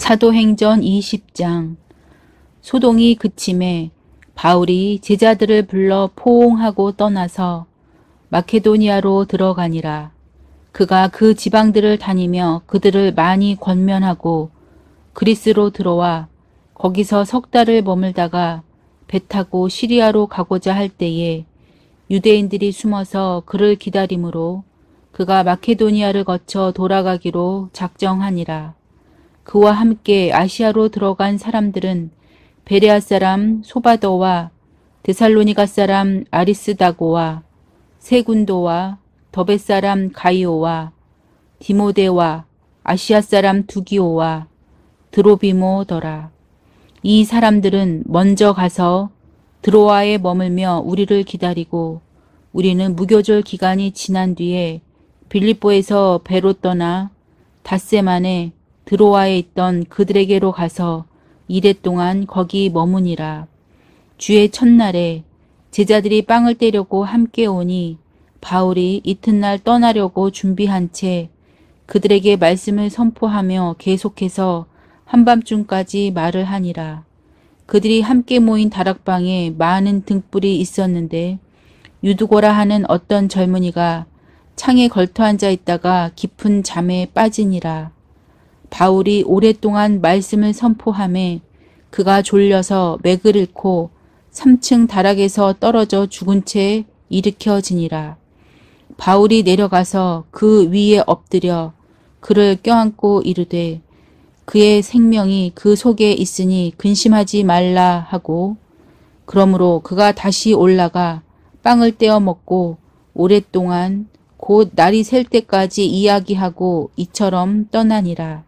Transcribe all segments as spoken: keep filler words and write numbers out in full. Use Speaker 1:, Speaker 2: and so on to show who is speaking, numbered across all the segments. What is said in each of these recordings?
Speaker 1: 사도행전 이십 장. 소동이 그침에 바울이 제자들을 불러 포옹하고 떠나서 마케도니아로 들어가니라. 그가 그 지방들을 다니며 그들을 많이 권면하고 그리스로 들어와 거기서 석 달을 머물다가 배 타고 시리아로 가고자 할 때에 유대인들이 숨어서 그를 기다림으로 그가 마케도니아를 거쳐 돌아가기로 작정하니라. 그와 함께 아시아로 들어간 사람들은 베레아 사람 소바더와 데살로니가 사람 아리스다고와 세군도와 더베 사람 가이오와 디모데와 아시아 사람 두기오와 드로비모더라. 이 사람들은 먼저 가서 드로아에 머물며 우리를 기다리고 우리는 무교절 기간이 지난 뒤에 빌립보에서 배로 떠나 닷새만에 드로아에 있던 그들에게로 가서 이레 동안 거기 머무니라. 주의 첫날에 제자들이 빵을 떼려고 함께 오니 바울이 이튿날 떠나려고 준비한 채 그들에게 말씀을 선포하며 계속해서 한밤중까지 말을 하니라. 그들이 함께 모인 다락방에 많은 등불이 있었는데 유두고라 하는 어떤 젊은이가 창에 걸터 앉아 있다가 깊은 잠에 빠지니라. 바울이 오랫동안 말씀을 선포하매 그가 졸려서 맥을 잃고 삼 층 다락에서 떨어져 죽은 채 일으켜지니라. 바울이 내려가서 그 위에 엎드려 그를 껴안고 이르되 그의 생명이 그 속에 있으니 근심하지 말라 하고 그러므로 그가 다시 올라가 빵을 떼어 먹고 오랫동안 곧 날이 셀 때까지 이야기하고 이처럼 떠나니라.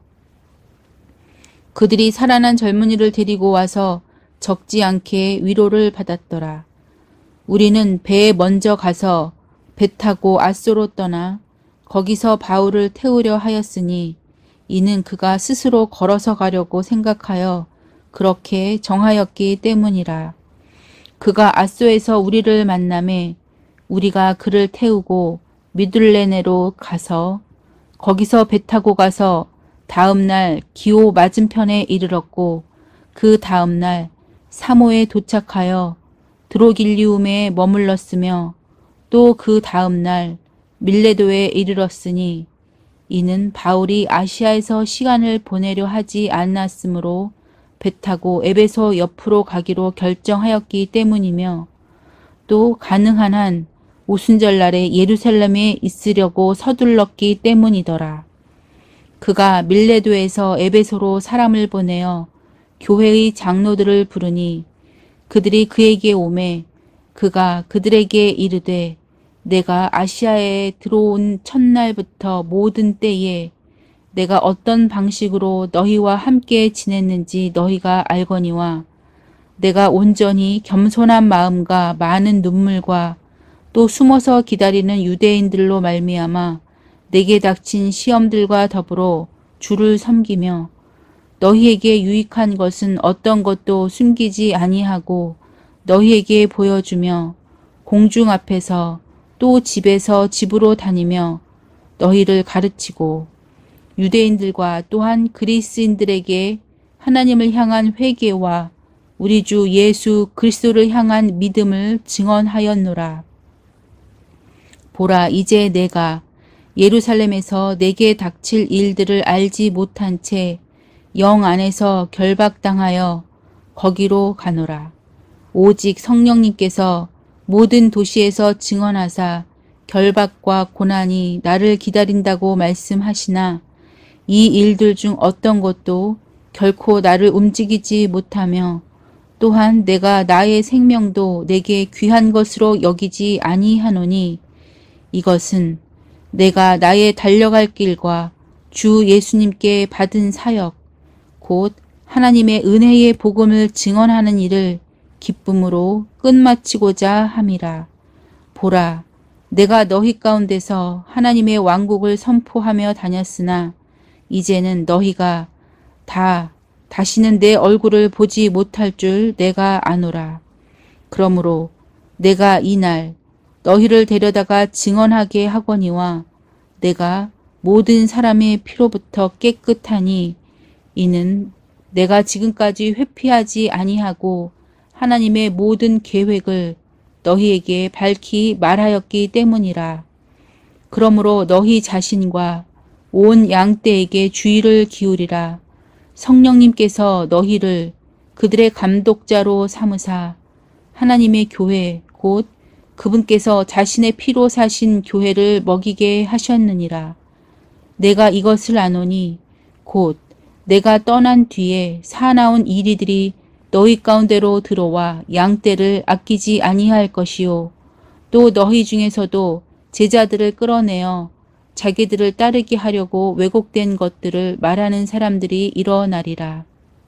Speaker 1: 그들이 살아난 젊은이를 데리고 와서 적지 않게 위로를 받았더라. 우리는 배에 먼저 가서 배 타고 아소로 떠나 거기서 바울을 태우려 하였으니 이는 그가 스스로 걸어서 가려고 생각하여 그렇게 정하였기 때문이라. 그가 아소에서 우리를 만나매 우리가 그를 태우고 미둘레네로 가서 거기서 배 타고 가서 다음 날 기오 맞은편에 이르렀고 그 다음 날 사모에 도착하여 드로길리움에 머물렀으며 또 그 다음 날 밀레도에 이르렀으니 이는 바울이 아시아에서 시간을 보내려 하지 않았으므로 배 타고 에베소 옆으로 가기로 결정하였기 때문이며 또 가능한 한 오순절날에 예루살렘에 있으려고 서둘렀기 때문이더라. 그가 밀레도에서 에베소로 사람을 보내어 교회의 장로들을 부르니 그들이 그에게 오매 그가 그들에게 이르되 내가 아시아에 들어온 첫날부터 모든 때에 내가 어떤 방식으로 너희와 함께 지냈는지 너희가 알거니와 내가 온전히 겸손한 마음과 많은 눈물과 또 숨어서 기다리는 유대인들로 말미암아 내게 닥친 시험들과 더불어 주를 섬기며 너희에게 유익한 것은 어떤 것도 숨기지 아니하고 너희에게 보여주며 공중 앞에서 또 집에서 집으로 다니며 너희를 가르치고 유대인들과 또한 그리스인들에게 하나님을 향한 회개와 우리 주 예수 그리스도를 향한 믿음을 증언하였노라. 보라, 이제 내가 예루살렘에서 내게 닥칠 일들을 알지 못한 채 영 안에서 결박당하여 거기로 가노라. 오직 성령님께서 모든 도시에서 증언하사 결박과 고난이 나를 기다린다고 말씀하시나 이 일들 중 어떤 것도 결코 나를 움직이지 못하며 또한 내가 나의 생명도 내게 귀한 것으로 여기지 아니하노니 이것은 내가 나의 달려갈 길과 주 예수님께 받은 사역 곧 하나님의 은혜의 복음을 증언하는 일을 기쁨으로 끝마치고자 함이라. 보라, 내가 너희 가운데서 하나님의 왕국을 선포하며 다녔으나 이제는 너희가 다 다시는 내 얼굴을 보지 못할 줄 내가 아노라. 그러므로 내가 이날 너희를 데려다가 증언하게 하거니와 내가 모든 사람의 피로부터 깨끗하니 이는 내가 지금까지 회피하지 아니하고 하나님의 모든 계획을 너희에게 밝히 말하였기 때문이라. 그러므로 너희 자신과 온 양떼에게 주의를 기울이라. 성령님께서 너희를 그들의 감독자로 삼으사 하나님의 교회 곧 그분께서 자신의 피로 사신 교회를 먹이게 하셨느니라. 내가 이것을 아노니 곧 내가 떠난 뒤에 사나운 이리들이 너희 가운데로 들어와 양떼를 아끼지 아니할 것이요 또 너희 중에서도 제자들을 끌어내어 자기들을 따르게 하려고 왜곡된 것들을 말하는 사람들이 일어나리라.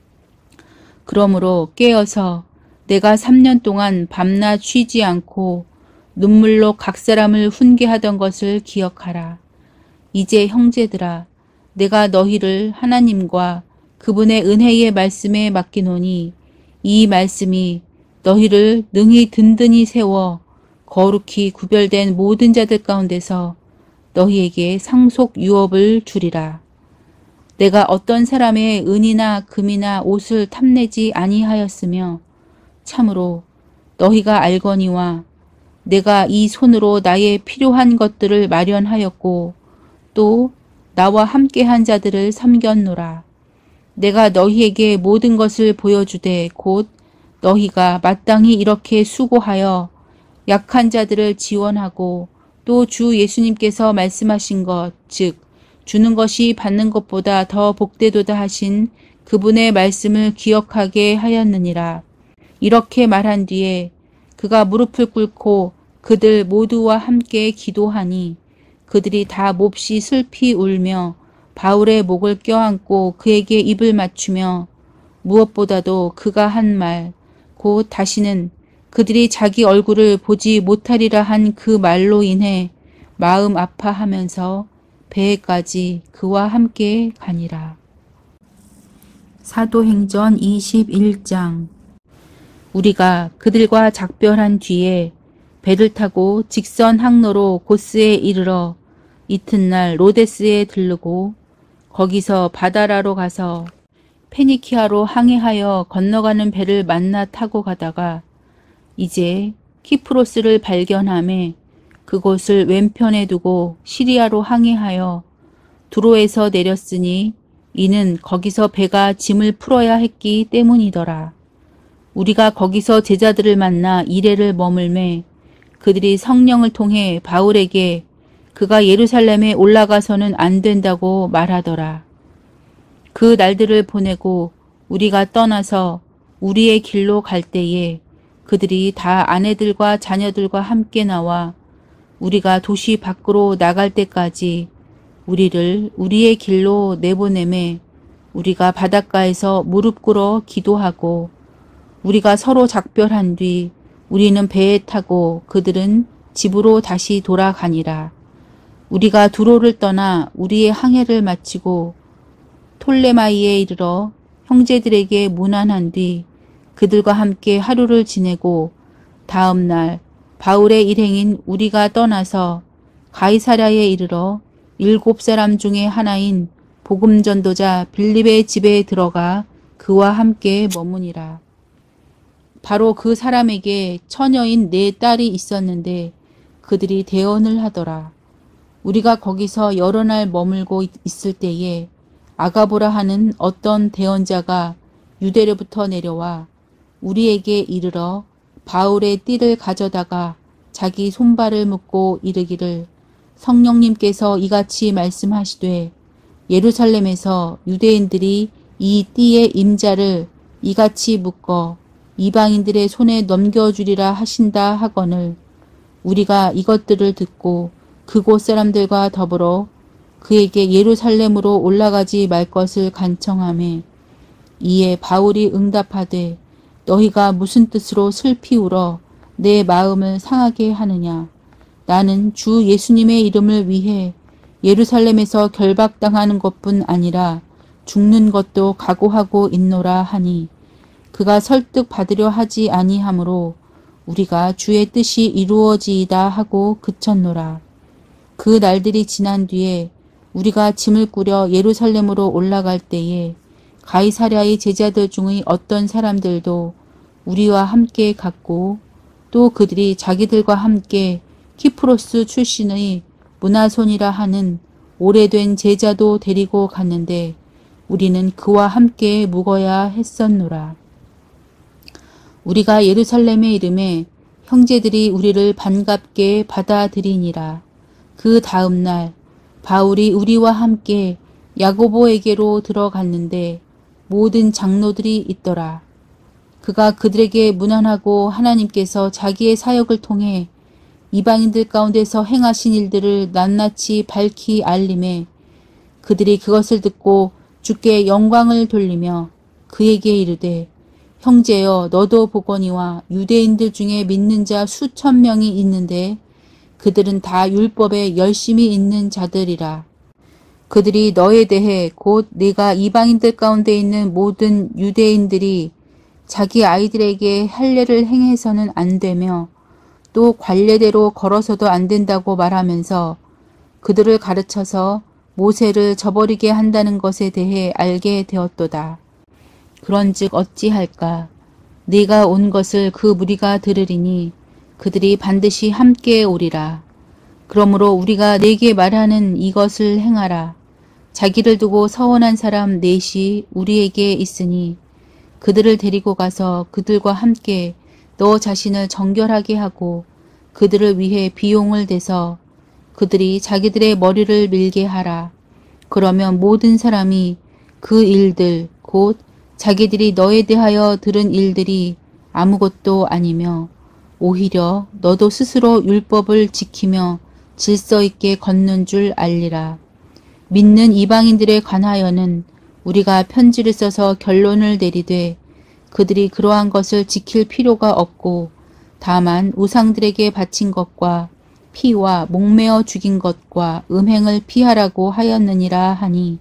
Speaker 1: 그러므로 깨어서 내가 삼 년 동안 밤낮 쉬지 않고 눈물로 각 사람을 훈계하던 것을 기억하라. 이제 형제들아, 내가 너희를 하나님과 그분의 은혜의 말씀에 맡기노니 이 말씀이 너희를 능히 든든히 세워 거룩히 구별된 모든 자들 가운데서 너희에게 상속 유업을 주리라. 내가 어떤 사람의 은이나 금이나 옷을 탐내지 아니하였으며 참으로 너희가 알거니와 내가 이 손으로 나의 필요한 것들을 마련하였고 또 나와 함께한 자들을 섬겼노라. 내가 너희에게 모든 것을 보여주되 곧 너희가 마땅히 이렇게 수고하여 약한 자들을 지원하고 또 주 예수님께서 말씀하신 것, 즉 주는 것이 받는 것보다 더 복되도다 하신 그분의 말씀을 기억하게 하였느니라. 이렇게 말한 뒤에 그가 무릎을 꿇고 그들 모두와 함께 기도하니 그들이 다 몹시 슬피 울며 바울의 목을 껴안고 그에게 입을 맞추며 무엇보다도 그가 한 말, 곧 다시는 그들이 자기 얼굴을 보지 못하리라 한 그 말로 인해 마음 아파하면서 배에까지 그와 함께 가니라. 사도행전 이십일 장. 우리가 그들과 작별한 뒤에 배를 타고 직선 항로로 고스에 이르러 이튿날 로데스에 들르고 거기서 바다라로 가서 페니키아로 항해하여 건너가는 배를 만나 타고 가다가 이제 키프로스를 발견하매 그곳을 왼편에 두고 시리아로 항해하여 두로에서 내렸으니 이는 거기서 배가 짐을 풀어야 했기 때문이더라. 우리가 거기서 제자들을 만나 이레를 머물매 그들이 성령을 통해 바울에게 그가 예루살렘에 올라가서는 안 된다고 말하더라. 그 날들을 보내고 우리가 떠나서 우리의 길로 갈 때에 그들이 다 아내들과 자녀들과 함께 나와 우리가 도시 밖으로 나갈 때까지 우리를 우리의 길로 내보내매 우리가 바닷가에서 무릎 꿇어 기도하고 우리가 서로 작별한 뒤 우리는 배에 타고 그들은 집으로 다시 돌아가니라. 우리가 두로를 떠나 우리의 항해를 마치고 톨레마이에 이르러 형제들에게 문안한 뒤 그들과 함께 하루를 지내고 다음 날 바울의 일행인 우리가 떠나서 가이사랴에 이르러 일곱 사람 중에 하나인 복음전도자 빌립의 집에 들어가 그와 함께 머무니라. 바로 그 사람에게 처녀인 네 딸이 있었는데 그들이 대언을 하더라. 우리가 거기서 여러 날 머물고 있을 때에 아가보라 하는 어떤 대언자가 유대로부터 내려와 우리에게 이르러 바울의 띠를 가져다가 자기 손발을 묶고 이르기를 성령님께서 이같이 말씀하시되 예루살렘에서 유대인들이 이 띠의 임자를 이같이 묶어 이방인들의 손에 넘겨주리라 하신다 하거늘 우리가 이것들을 듣고 그곳 사람들과 더불어 그에게 예루살렘으로 올라가지 말 것을 간청하매 이에 바울이 응답하되 너희가 무슨 뜻으로 슬피 울어 내 마음을 상하게 하느냐. 나는 주 예수님의 이름을 위해 예루살렘에서 결박당하는 것뿐 아니라 죽는 것도 각오하고 있노라 하니 그가 설득 받으려 하지 아니하므로 우리가 주의 뜻이 이루어지이다 하고 그쳤노라. 그 날들이 지난 뒤에 우리가 짐을 꾸려 예루살렘으로 올라갈 때에 가이사랴의 제자들 중의 어떤 사람들도 우리와 함께 갔고 또 그들이 자기들과 함께 키프로스 출신의 문하손이라 하는 오래된 제자도 데리고 갔는데 우리는 그와 함께 묵어야 했었노라. 우리가 예루살렘에 이름에 형제들이 우리를 반갑게 받아들이니라. 그 다음 날 바울이 우리와 함께 야고보에게로 들어갔는데 모든 장로들이 있더라. 그가 그들에게 문안하고 하나님께서 자기의 사역을 통해 이방인들 가운데서 행하신 일들을 낱낱이 밝히 알림해 그들이 그것을 듣고 주께 영광을 돌리며 그에게 이르되 형제여 너도 보거니와 유대인들 중에 믿는 자 수천 명이 있는데 그들은 다 율법에 열심히 있는 자들이라. 그들이 너에 대해 곧 네가 이방인들 가운데 있는 모든 유대인들이 자기 아이들에게 할례를 행해서는 안 되며 또 관례대로 걸어서도 안 된다고 말하면서 그들을 가르쳐서 모세를 저버리게 한다는 것에 대해 알게 되었도다. 그런즉 어찌할까? 네가 온 것을 그 무리가 들으리니 그들이 반드시 함께 오리라. 그러므로 우리가 네게 말하는 이것을 행하라. 자기를 두고 서원한 사람 넷이 우리에게 있으니 그들을 데리고 가서 그들과 함께 너 자신을 정결하게 하고 그들을 위해 비용을 대서 그들이 자기들의 머리를 밀게 하라. 그러면 모든 사람이 그 일들 곧 자기들이 너에 대하여 들은 일들이 아무것도 아니며 오히려 너도 스스로 율법을 지키며 질서 있게 걷는 줄 알리라. 믿는 이방인들에 관하여는 우리가 편지를 써서 결론을 내리되 그들이 그러한 것을 지킬 필요가 없고 다만 우상들에게 바친 것과 피와 목매어 죽인 것과 음행을 피하라고 하였느니라 하니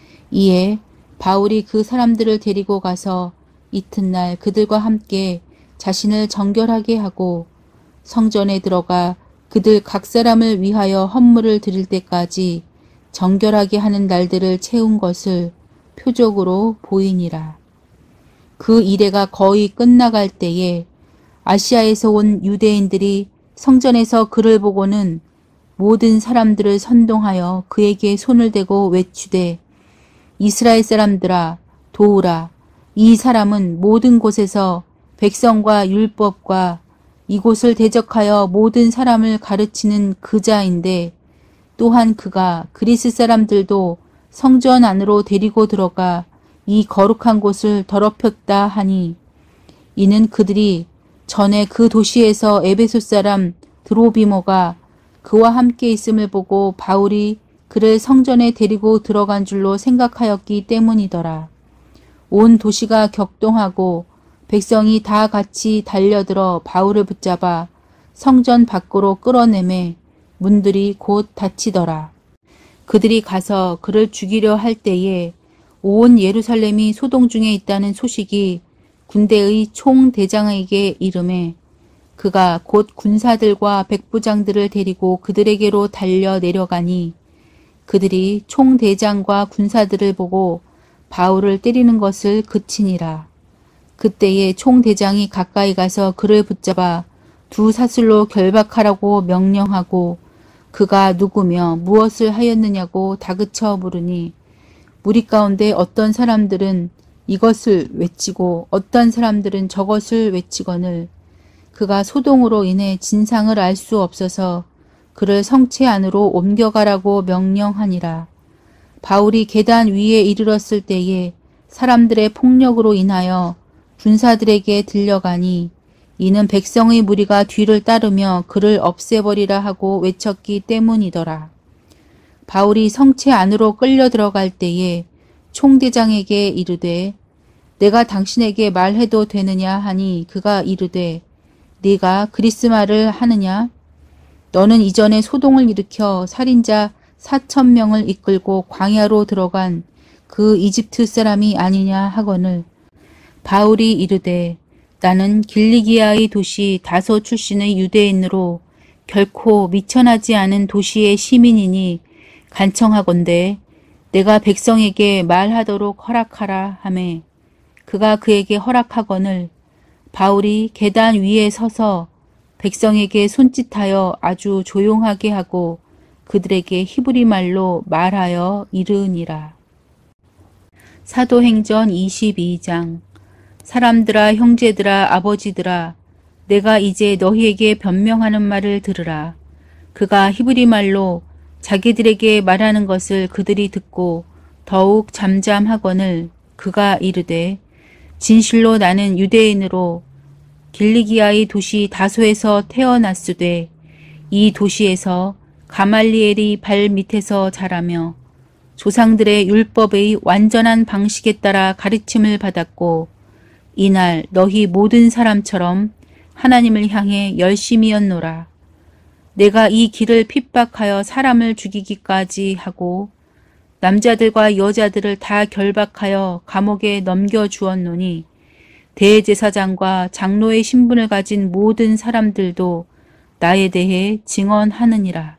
Speaker 1: 이에 바울이 그 사람들을 데리고 가서 이튿날 그들과 함께 자신을 정결하게 하고 성전에 들어가 그들 각 사람을 위하여 헌물을 드릴 때까지 정결하게 하는 날들을 채운 것을 표적으로 보이니라. 그 이래가 거의 끝나갈 때에 아시아에서 온 유대인들이 성전에서 그를 보고는 모든 사람들을 선동하여 그에게 손을 대고 외치되 이스라엘 사람들아 도우라. 이 사람은 모든 곳에서 백성과 율법과 이곳을 대적하여 모든 사람을 가르치는 그자인데 또한 그가 그리스 사람들도 성전 안으로 데리고 들어가 이 거룩한 곳을 더럽혔다 하니 이는 그들이 전에 그 도시에서 에베소 사람 드로비모가 그와 함께 있음을 보고 바울이 그를 성전에 데리고 들어간 줄로 생각하였기 때문이더라. 온 도시가 격동하고 백성이 다 같이 달려들어 바울을 붙잡아 성전 밖으로 끌어내매 문들이 곧 닫히더라. 그들이 가서 그를 죽이려 할 때에 온 예루살렘이 소동 중에 있다는 소식이 군대의 총대장에게 이르매 그가 곧 군사들과 백부장들을 데리고 그들에게로 달려 내려가니 그들이 총대장과 군사들을 보고 바울을 때리는 것을 그치니라. 그때에 총대장이 가까이 가서 그를 붙잡아 두 사슬로 결박하라고 명령하고 그가 누구며 무엇을 하였느냐고 다그쳐 물으니 무리 가운데 어떤 사람들은 이것을 외치고 어떤 사람들은 저것을 외치거늘 그가 소동으로 인해 진상을 알 수 없어서 그를 성체 안으로 옮겨가라고 명령하니라. 바울이 계단 위에 이르렀을 때에 사람들의 폭력으로 인하여 군사들에게 들려가니 이는 백성의 무리가 뒤를 따르며 그를 없애버리라 하고 외쳤기 때문이더라. 바울이 성체 안으로 끌려 들어갈 때에 총대장에게 이르되 내가 당신에게 말해도 되느냐 하니 그가 이르되 네가 그리스 말을 하느냐? 너는 이전에 소동을 일으켜 살인자 사천 명을 이끌고 광야로 들어간 그 이집트 사람이 아니냐 하거늘 바울이 이르되 나는 길리기아의 도시 다소 출신의 유대인으로 결코 미천하지 않은 도시의 시민이니 간청하건대 내가 백성에게 말하도록 허락하라 하매 그가 그에게 허락하거늘 바울이 계단 위에 서서 백성에게 손짓하여 아주 조용하게 하고 그들에게 히브리 말로 말하여 이르니라. 사도행전 이십이 장. 사람들아 형제들아 아버지들아 내가 이제 너희에게 변명하는 말을 들으라. 그가 히브리 말로 자기들에게 말하는 것을 그들이 듣고 더욱 잠잠하거늘 그가 이르되 진실로 나는 유대인으로 길리기아의 도시 다소에서 태어났으되 이 도시에서 가말리엘이 발 밑에서 자라며 조상들의 율법의 완전한 방식에 따라 가르침을 받았고 이날 너희 모든 사람처럼 하나님을 향해 열심이었노라. 내가 이 길을 핍박하여 사람을 죽이기까지 하고 남자들과 여자들을 다 결박하여 감옥에 넘겨주었노니 대제사장과 장로의 신분을 가진 모든 사람들도 나에 대해 증언하느니라.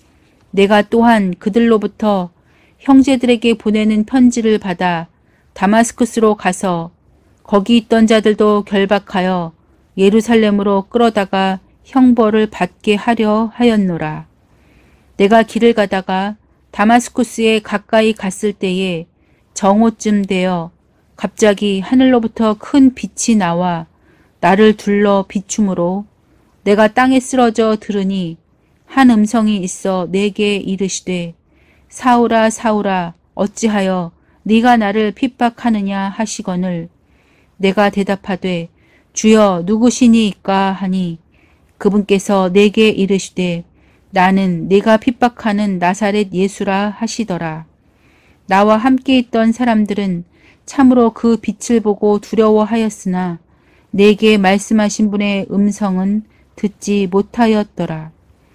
Speaker 1: 내가 또한 그들로부터 형제들에게 보내는 편지를 받아 다마스쿠스로 가서 거기 있던 자들도 결박하여 예루살렘으로 끌어다가 형벌을 받게 하려 하였노라. 내가 길을 가다가 다마스쿠스에 가까이 갔을 때에 정오쯤 되어 갑자기 하늘로부터 큰 빛이 나와 나를 둘러 비추므로 내가 땅에 쓰러져 들으니 한 음성이 있어 내게 이르시되 사울아 사울아 어찌하여 네가 나를 핍박하느냐 하시거늘 내가 대답하되 주여 누구시니까 하니 그분께서 내게 이르시되 나는 네가 핍박하는 나사렛 예수라 하시더라. 나와 함께 있던 사람들은 참으로 그 빛을 보고 두려워하였으나 내게 말씀하신 분의 음성은 듣지 못하였더라.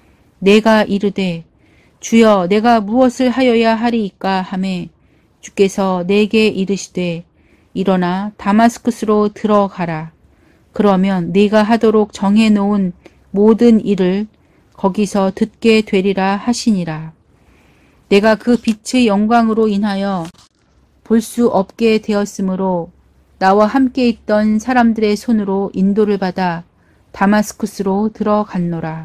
Speaker 1: 내가 이르되 주여 내가 무엇을 하여야 하리이까 하매 주께서 내게 이르시되 일어나 다마스쿠스로 들어가라. 그러면 네가 하도록 정해놓은 모든 일을 거기서 듣게 되리라 하시니라. 내가 그 빛의 영광으로 인하여 볼 수 없게 되었으므로 나와 함께 있던 사람들의 손으로 인도를 받아 다마스쿠스로 들어갔노라.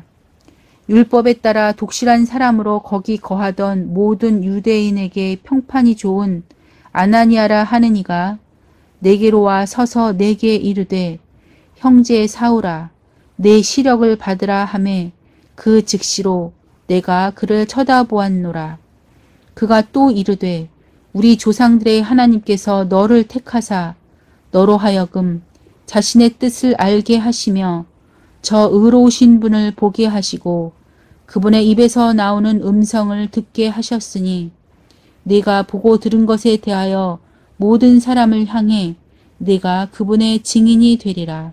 Speaker 1: 율법에 따라 독실한 사람으로 거기 거하던 모든 유대인에게 평판이 좋은 아나니아라 하는 이가 내게로 와 서서 내게 이르되 형제 사울아 내 시력을 받으라 하매 그 즉시로 내가 그를 쳐다보았노라. 그가 또 이르되 우리 조상들의 하나님께서 너를 택하사 너로 하여금 자신의 뜻을 알게 하시며 저 의로우신 분을 보게 하시고 그분의 입에서 나오는 음성을 듣게 하셨으니 네가 보고 들은 것에 대하여 모든 사람을 향해 네가 그분의 증인이 되리라.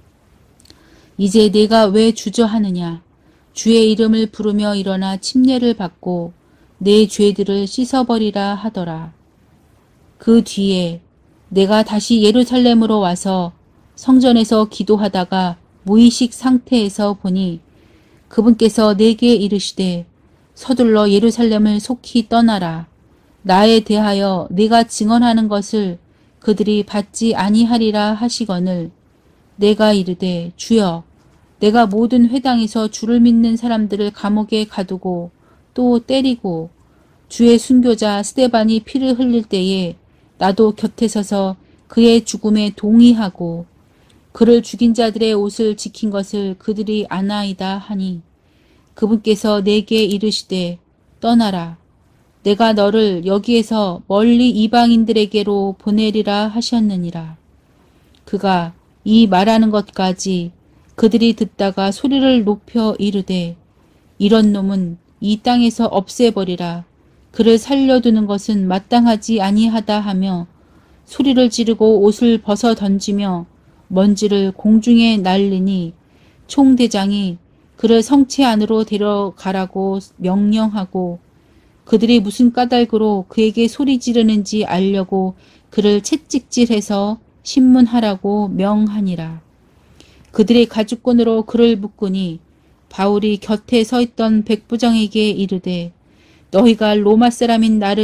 Speaker 1: 이제 네가 왜 주저하느냐? 주의 이름을 부르며 일어나 침례를 받고 내 죄들을 씻어버리라 하더라. 그 뒤에 내가 다시 예루살렘으로 와서 성전에서 기도하다가 무의식 상태에서 보니 그분께서 내게 이르시되 서둘러 예루살렘을 속히 떠나라. 나에 대하여 네가 증언하는 것을 그들이 받지 아니하리라 하시거늘 내가 이르되 주여 내가 모든 회당에서 주를 믿는 사람들을 감옥에 가두고 또 때리고 주의 순교자 스데반이 피를 흘릴 때에 나도 곁에 서서 그의 죽음에 동의하고 그를 죽인 자들의 옷을 지킨 것을 그들이 아나이다 하니 그분께서 내게 이르시되 떠나라. 내가 너를 여기에서 멀리 이방인들에게로 보내리라 하셨느니라. 그가 이 말하는 것까지 그들이 듣다가 소리를 높여 이르되 이런 놈은 이 땅에서 없애버리라. 그를 살려두는 것은 마땅하지 아니하다 하며 소리를 지르고 옷을 벗어 던지며 먼지를 공중에 날리니 총대장이 그를 성체 안으로 데려가라고 명령하고 그들이 무슨 까닭으로 그에게 소리 지르는지 알려고 그를 채찍질해서 신문하라고 명하니라. 그들의 가죽끈으로 그를 묶으니 바울이 곁에 서 있던 백부장에게 이르되 너희가 로마 사람인 나를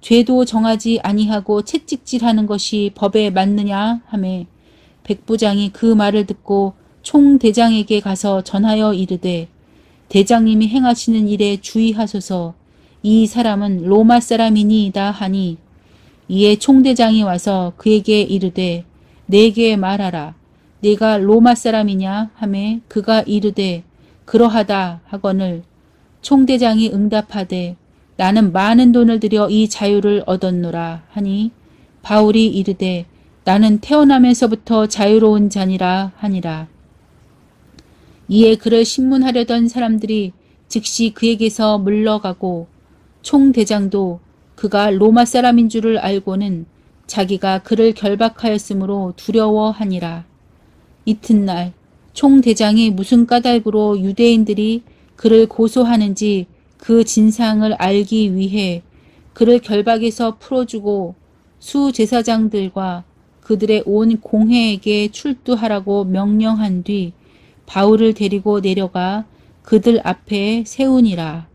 Speaker 1: 죄도 정하지 아니하고 채찍질하는 것이 법에 맞느냐 하매 백부장이 그 말을 듣고 총대장에게 가서 전하여 이르되 대장님이 행하시는 일에 주의하소서. 이 사람은 로마 사람이니이다 하니 이에 총대장이 와서 그에게 이르되 내게 말하라. 네가 로마 사람이냐 하매 그가 이르되 그러하다 하거늘 총대장이 응답하되 나는 많은 돈을 들여 이 자유를 얻었노라 하니 바울이 이르되 나는 태어나면서부터 자유로운 자니라 하니라. 이에 그를 신문하려던 사람들이 즉시 그에게서 물러가고 총대장도 그가 로마 사람인 줄을 알고는 자기가 그를 결박하였으므로 두려워하니라. 이튿날 총대장이 무슨 까닭으로 유대인들이 그를 고소하는지 그 진상을 알기 위해 그를 결박에서 풀어주고 수제사장들과 그들의 온 공회에게 출두하라고 명령한 뒤 바울을 데리고 내려가 그들 앞에 세우니라.